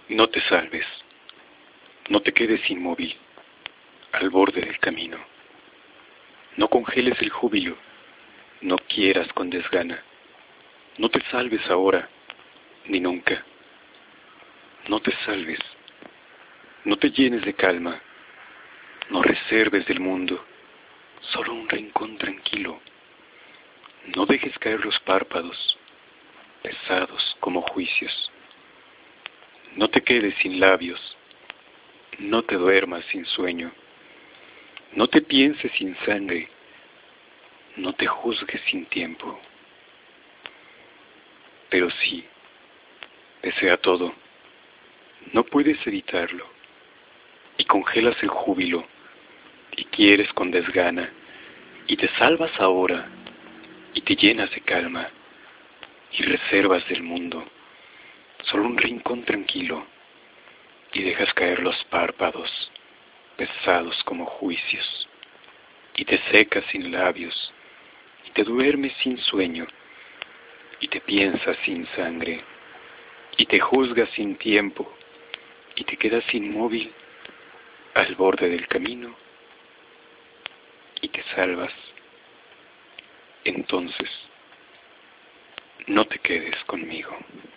No te salves, no te quedes inmóvil al borde del camino. No congeles el júbilo, no quieras con desgana. No te salves ahora, ni nunca. No te salves, no te llenes de calma, no reserves del mundo solo un rincón tranquilo. No dejes caer los párpados, pesados como juicios. No te quedes sin labios, no te duermas sin sueño. No te pienses sin sangre, no te juzgues sin tiempo. Pero sí, desea todo, no puedes evitarlo, y congelas el júbilo, y quieres con desgana, y te salvas ahora, y te llenas de calma, y reservas del mundo solo un rincón tranquilo, y dejas caer los párpados, pesados como juicios, y te secas sin labios, y te duermes sin sueño, y te piensas sin sangre, y te juzgas sin tiempo, y te quedas inmóvil al borde del camino, y te salvas. Entonces, no te quedes conmigo.